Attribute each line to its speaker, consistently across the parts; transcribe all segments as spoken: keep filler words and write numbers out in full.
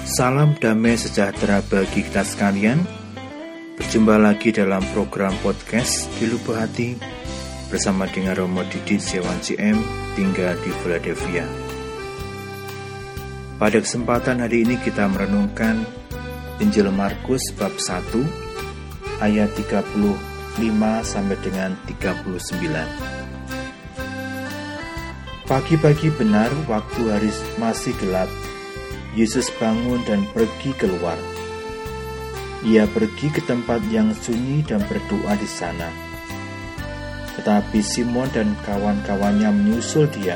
Speaker 1: Salam damai sejahtera bagi kita sekalian. Berjumpa lagi dalam program podcast Di Lubuk Hati bersama dengan Romo Didit Setiawan C M, tinggal di Philadelphia. Pada kesempatan hari ini kita merenungkan Injil Markus bab satu ayat tiga puluh lima sampai dengan tiga puluh sembilan. Pagi-pagi benar waktu hari masih gelap, Yesus bangun dan pergi keluar. Ia pergi ke tempat yang sunyi dan berdoa di sana. Tetapi Simon dan kawan-kawannya menyusul dia.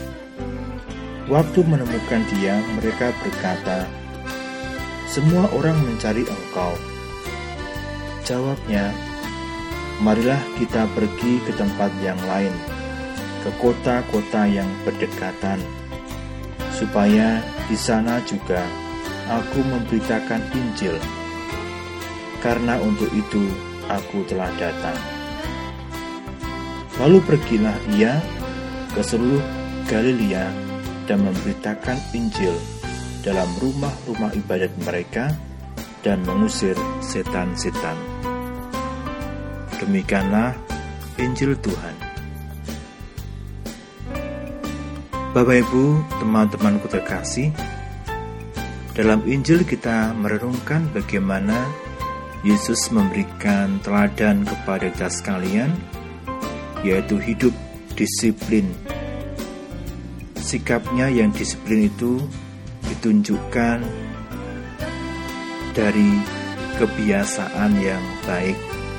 Speaker 1: Waktu menemukan dia, mereka berkata, "Semua orang mencari Engkau." Jawabnya, "Marilah kita pergi ke tempat yang lain, ke kota-kota yang berdekatan, supaya di sana juga aku memberitakan Injil, karena untuk itu aku telah datang." Lalu pergilah ia ke seluruh Galilea dan memberitakan Injil dalam rumah-rumah ibadat mereka dan mengusir setan-setan. Demikianlah Injil Tuhan. Bapak Ibu, teman-temanku terkasih, dalam Injil kita merenungkan bagaimana Yesus memberikan teladan kepada kita sekalian, yaitu hidup disiplin. Sikapnya yang disiplin itu ditunjukkan dari kebiasaan yang baik.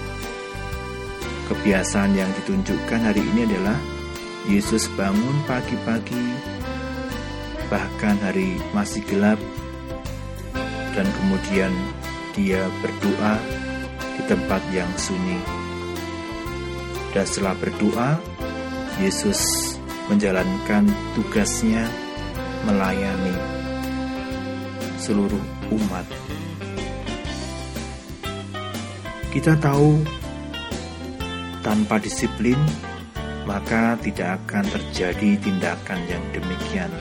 Speaker 1: Kebiasaan yang ditunjukkan hari ini adalah Yesus bangun pagi-pagi, bahkan hari masih gelap, dan kemudian dia berdoa di tempat yang sunyi. Dan setelah berdoa, Yesus menjalankan tugasnya melayani seluruh umat. Kita tahu tanpa disiplin maka tidak akan terjadi tindakan yang demikian.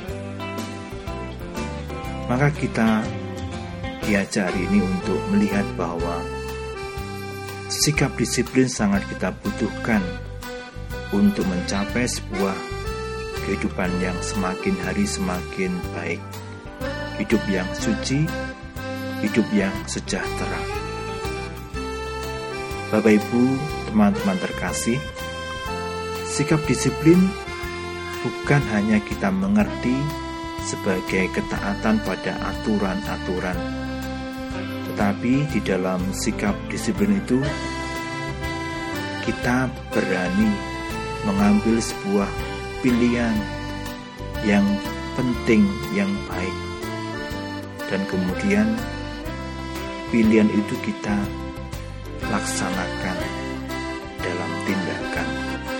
Speaker 1: Maka kita diajar ini untuk melihat bahwa sikap disiplin sangat kita butuhkan untuk mencapai sebuah kehidupan yang semakin hari semakin baik, hidup yang suci, hidup yang sejahtera. Bapak Ibu, teman-teman terkasih, sikap disiplin bukan hanya kita mengerti sebagai ketaatan pada aturan-aturan, tetapi di dalam sikap disiplin itu kita berani mengambil sebuah pilihan yang penting, yang baik, dan kemudian pilihan itu kita laksanakan dalam tindakan.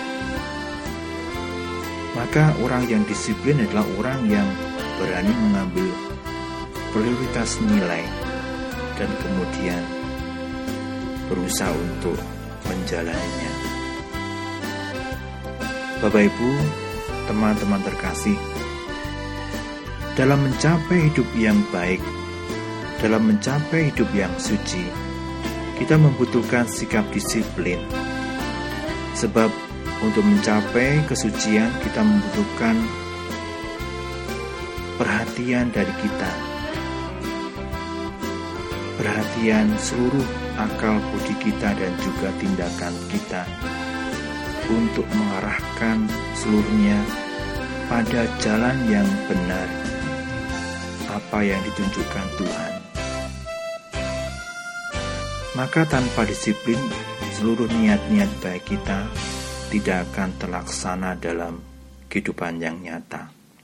Speaker 1: Maka orang yang disiplin adalah orang yang berani mengambil prioritas nilai dan kemudian berusaha untuk menjalaninya. Bapak Ibu, teman-teman terkasih, dalam mencapai hidup yang baik, dalam mencapai hidup yang suci, kita membutuhkan sikap disiplin. Sebab untuk mencapai kesucian kita membutuhkan perhatian dari kita, perhatian seluruh akal budi kita dan juga tindakan kita untuk mengarahkan seluruhnya pada jalan yang benar, apa yang ditunjukkan Tuhan. Maka tanpa disiplin, seluruh niat-niat baik kita tidak akan terlaksana dalam kehidupan yang nyata.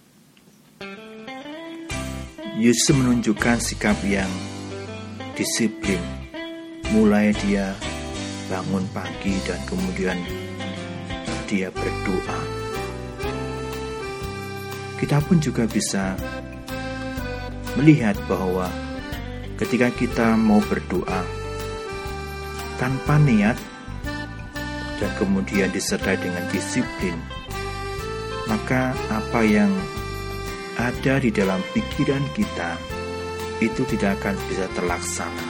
Speaker 1: Yesus menunjukkan sikap yang disiplin, mulai dia bangun pagi dan kemudian dia berdoa. Kita pun juga bisa melihat bahwa ketika kita mau berdoa tanpa niat dan kemudian disertai dengan disiplin, maka apa yang ada di dalam pikiran kita itu tidak akan bisa terlaksana.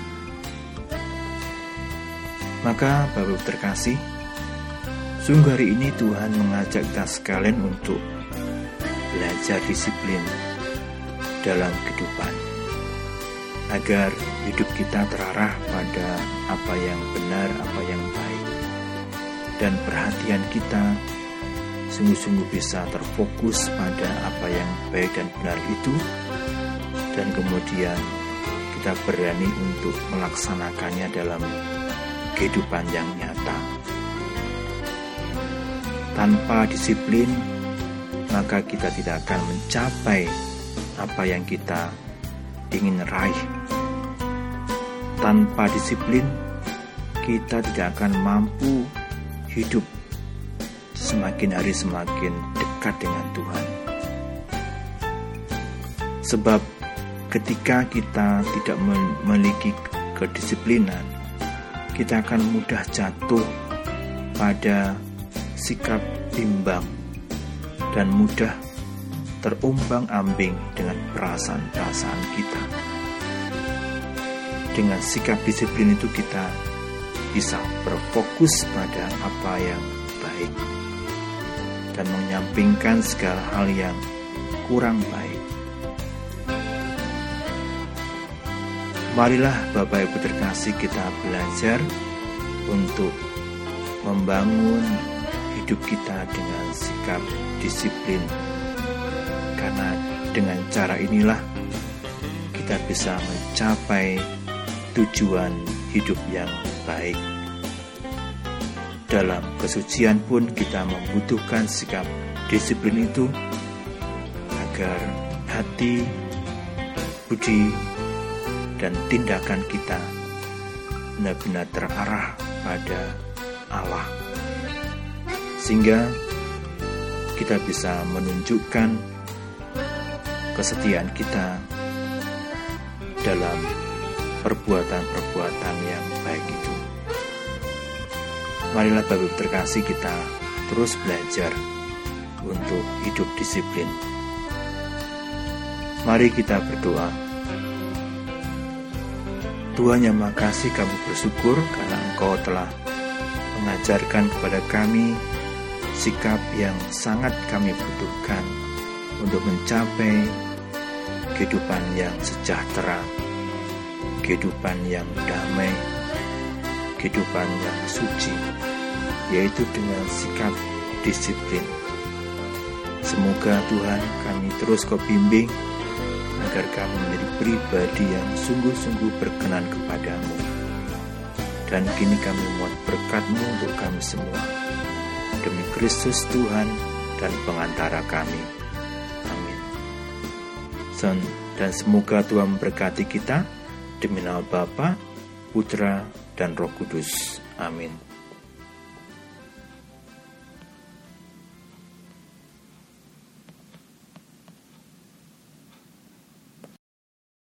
Speaker 1: Maka Bapak Ibu terkasih, sungguh hari ini Tuhan mengajak kita sekalian untuk belajar disiplin dalam kehidupan, agar hidup kita terarah pada apa yang benar, apa yang baik, dan perhatian kita sungguh-sungguh bisa terfokus pada apa yang baik dan benar itu, dan kemudian kita berani untuk melaksanakannya dalam kehidupan yang nyata. Tanpa disiplin, maka kita tidak akan mencapai apa yang kita ingin raih. Tanpa disiplin, kita tidak akan mampu hidup semakin hari semakin dekat dengan Tuhan. Sebab ketika kita tidak memiliki kedisiplinan, kita akan mudah jatuh pada sikap bimbang dan mudah terombang-ambing dengan perasaan-perasaan kita. Dengan sikap disiplin itu kita bisa berfokus pada apa yang baik dan menyampingkan segala hal yang kurang baik. Marilah Bapak Ibu terkasih, kita belajar untuk membangun hidup kita dengan sikap disiplin. Karena dengan cara inilah kita bisa mencapai tujuan hidup yang baik. Dalam kesucian pun kita membutuhkan sikap disiplin itu agar hati, budi, dan tindakan kita benar-benar terarah pada Allah, sehingga kita bisa menunjukkan kesetiaan kita dalam perbuatan-perbuatan yang baik itu. Marilah Bapak Ibu terkasih, kita terus belajar untuk hidup disiplin. Mari kita berdoa. Tuhan yang Maha Kasih, kami bersyukur karena Engkau telah mengajarkan kepada kami sikap yang sangat kami butuhkan untuk mencapai kehidupan yang sejahtera, kehidupan yang damai, kehidupan yang suci, yaitu dengan sikap disiplin. Semoga Tuhan kami terus Kau bimbing agar kami menjadi pribadi yang sungguh-sungguh berkenan kepadamu. Dan kini kami mohon berkat-Mu untuk kami semua. Demi Kristus Tuhan dan pengantara kami. Amin. Dan semoga Tuhan memberkati kita, demi nama Bapa, Putra, dan Roh Kudus. Amin.